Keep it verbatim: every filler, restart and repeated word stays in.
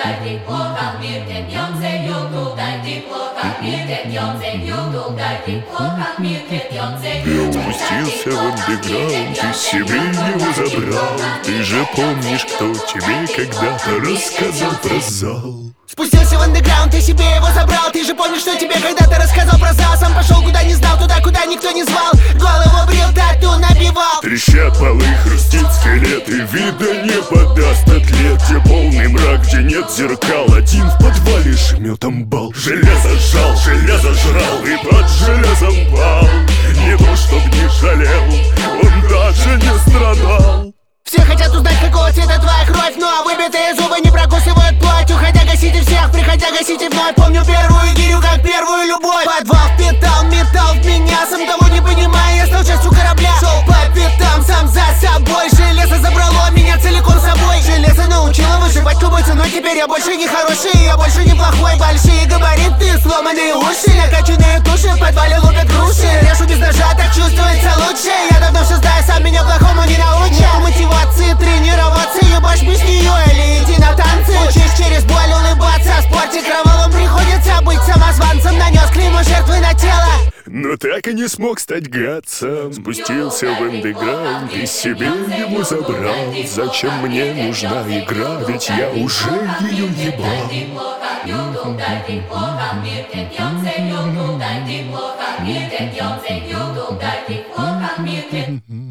Спустился в андеграунд, ты себе его забрал. Ты же помнишь, кто тебе когда-то рассказал про зал. Спустился в андеграунд, ты себе его забрал. Ты же помнишь, что тебе когда-то рассказал про зал. Сам пошел куда не знал, туда, куда никто не звал. Голову брил, тату набивал. Трещат полы, хрустит скелет, и вида не подаст атлет. Где полный мрак, где нет зеркал, один в подвале жмет амбал. Железо жал, железо жрал и под железом пал. Не то чтоб не жалел, он даже не страдал. Все хотят узнать, какого цвета твоя кровь, но выбитые зубы не прокусывают плоть. Уходя гасите всех, приходя гасите вновь. Помню первую гирю, как первую любовь. Подвал впитал металл в меня, сам того не понимая, я стал частью корабля. Шел по пятам, сам за собой. Железо забрало меня целиком собой. Железо научило выживать любой ценой. Теперь я больше не хороший, я больше не плохой. Большие габариты, сломанные уши, накачанные туши, в подвале лупят груши. Режу без ножа, так чувствуется лучше. Я давно все знаю, сам меня плохому не научил. Мотивации тренироваться, ебашь без нее или идти на танцы. Учись через боль улыбаться, в спорте кровавым приходится быть самозванцем. Нанес клеймо жертвы на тело, но так и не смог стать гадцем. Спустился в андеграунд и себе его забрал. Зачем мне нужна игра, ведь я уже ее ебал. Мир